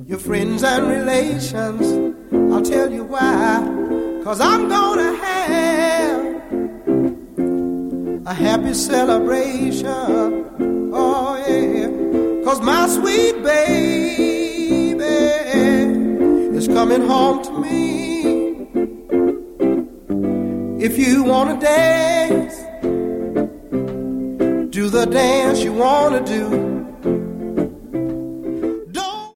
your friends and relations. I'll tell you why. 'Cause I'm gonna have a happy celebration. Oh yeah. 'Cause my sweet baby is coming home to me. If you wanna dance, do the dance you wanna do.